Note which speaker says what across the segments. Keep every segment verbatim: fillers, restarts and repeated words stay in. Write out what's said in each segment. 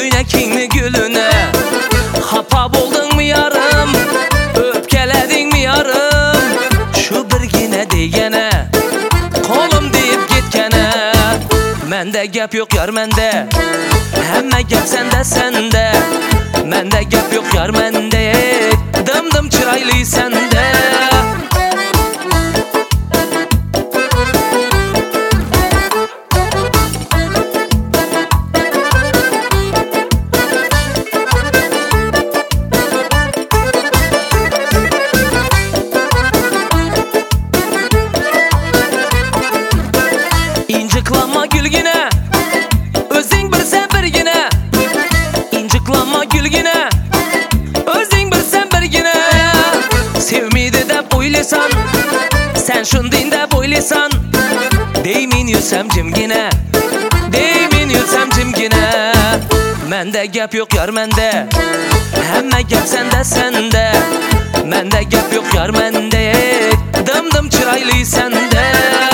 Speaker 1: Köynekini gülüne hapa buldun mu yarım, öpkeledin mi yarım? Şu birgine degene kolum deyip gitkene. Mende gap yok yar mende, hemme gap sende sende. Mende gap yok yar mende, dım dım çıraylı sende. İnciklanma gülgine, özün bir sen birgine. İnciklanma gülgine, özün bir sen birgine. Sevmeydi de boylisan, sen şundin de boylisan. Deymin yüzsem cimgine, deymin yüzsem cimgine. Mende gap yok yar mende, hemme gap sende sende. Mende gap yok yar mende, dım dım çıraylı sende.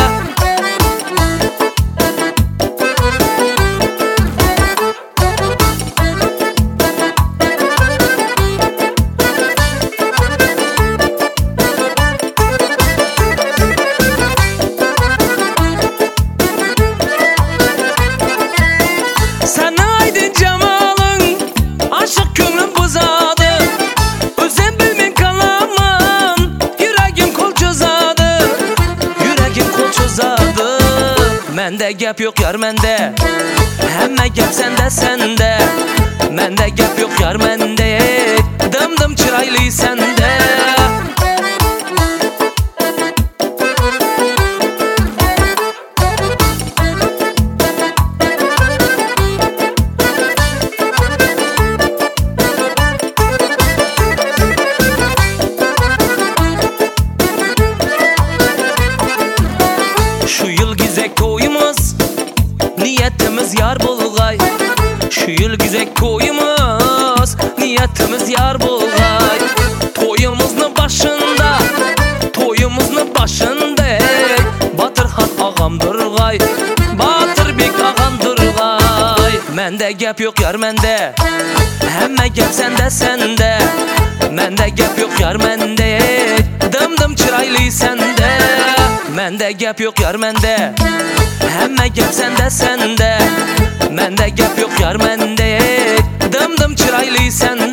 Speaker 1: Sana aydın cemalın, aşık gönlüm buzadı. Özüm bilmin kalamın, yüreğim kol çözadı. Yüreğim kol çözadı. Mende gap yok yar mende, hemme gap sende sende. Mende gap yok yar mende, dım dım çıraylı sende. Şu yıl güzel toyumuz, niyetimiz yar bulgay. Şu yıl güzel toyumuz, niyetimiz yar bulgay. Toyumuzun başında, toyumuzun başında Batırhan ağam durgay, Batırbek ağam durgay. Mende gap yok yar mende, hemme gap sende sende. Mende gap yok yar mende, dım dım çıraylı sende. Mende gap yok yar mende, hemme gap sende sende. Mende gap yok yar mende, dım dım çıraylı sende.